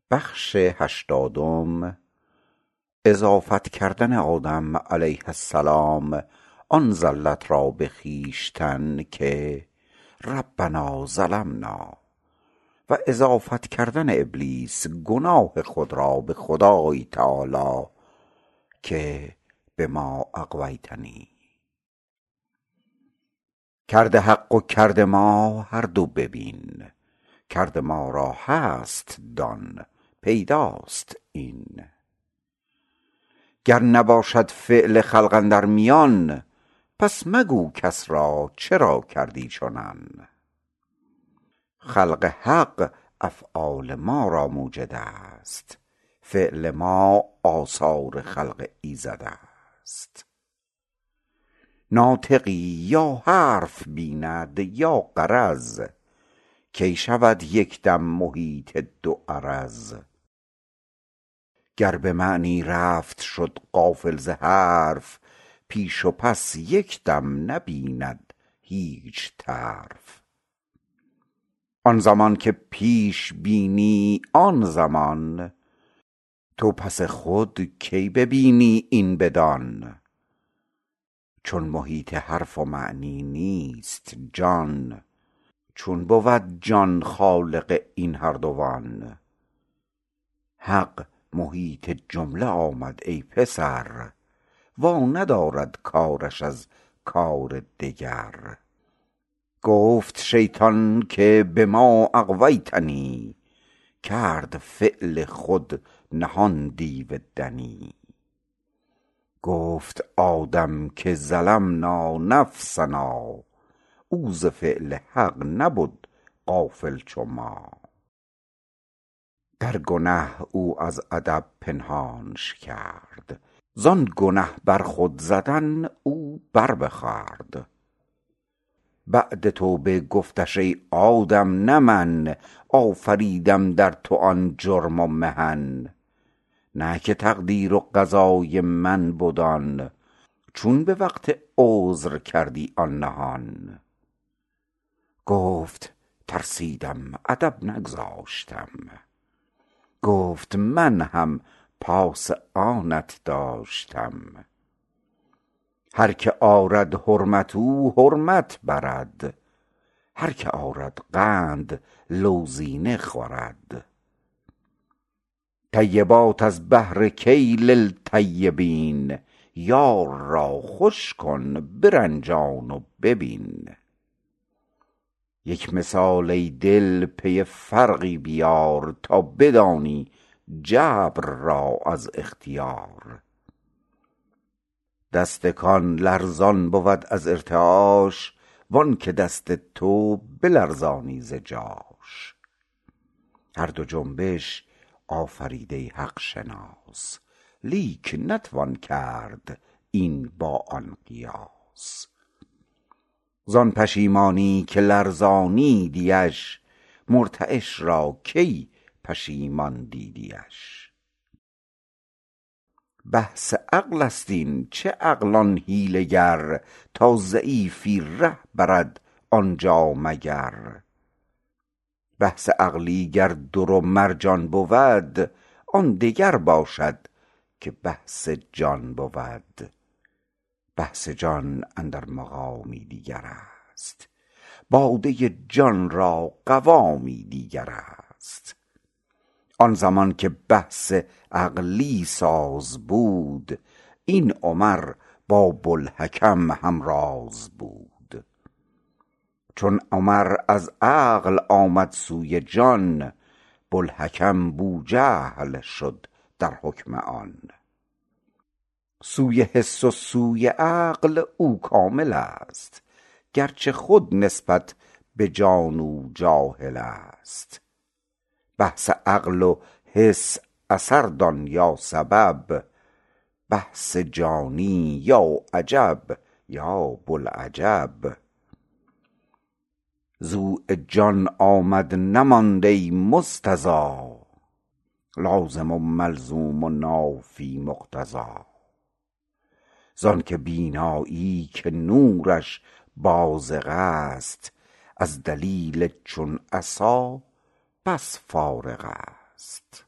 بخش هشتادم. اضافت کردن آدم علیه السلام آن زلت را به خویشتن که ربنا ظلمنا، و اضافت کردن ابلیس گناه خود را به خدای تعالی که به ما اغویتنی. کرده حق و کرده ما هر دو ببین، کرده ما را هست دان پیداست این. گر نباشد فعل خلق اندر میان، پس مگو کس را چرا کردی چنان. خلق حق افعال ما را موجد است، فعل ما آثار خلق ایزد است. ناطقی یا حرف بیند یا غرض، کی شود یک دم محیط دو عرض. گر به معنی رفت شد غافل ز حرف، پیش و پس یک دم نبیند هیچ طرف. آن زمان که پیش بینی آن زمان، تو پس خود کی ببینی این بدان. چون محیط حرف و معنی نیست جان، چون بود جان خالق این هر دوان. حق محیط جمله آمد ای پسر، وا ندارد کارش از کار دگر. گفت شیطان که به ما اغویتنی، کرد فعل خود نهان دیو دنی. گفت آدم که ظلمنا نفسنا، او ز فعل حق نبد غافل چو ما. در گنه او از ادب پنهانش کرد، زان گنه بر خود زدن او بر بخورد. بعد توبه گفتش ای آدم نه من، آفریدم در تو آن جرم و محن. نه که تقدیر و قضای من بد آن، چون به وقت عذر کردی آن نهان. گفت ترسیدم ادب نگذاشتم، گفت من هم پاس آنت داشتم. هر که آرد حرمت او حرمت برد، هر که آرد قند لوزینه خورد. طیبات از بهر کی للطیبین، یار را خوش کن برنجان و ببین. یک مثال ای دل پی فرقی بیار، تا بدانی جبر را از اختیار. دست کان لرزان بود از ارتعاش، وان که دست تو بلرزانی ز جاش. هر دو جنبش آفریده حق شناس، لیک نتوان کرد این با آن قیاس. زان پشیمانی که لرزانیدیش، مرتعش را کی پشیمان دیدیش. بحث عقل است این، چه عقل آن حیله گر، تا ضعیفی ره برد آنجا مگر. بحث عقلی گر در و مرجان بود، آن دگر باشد که بحث جان بود. بحث جان اندر مقامی دیگر است، باده جان را قوامی دیگر است. آن زمان که بحث عقلی ساز بود، این عمر با بوالحکم همراز بود. چون عمر از عقل آمد سوی جان، بوالحکم بوجهل شد در حکم آن. سوی حس و سوی عقل او کامل است، گرچه خود نسبت به جان او جاهل است. بحث عقل و حس اثر دان یا سبب، بحث جانی یا عجب یا بوالعجب. ضوء جان آمد نماند ای مستضی، لازم و ملزوم و نافی مقتضا. زانکه بینایی که نورش بازغ است، از دلیل چون عصا بس فارغ است.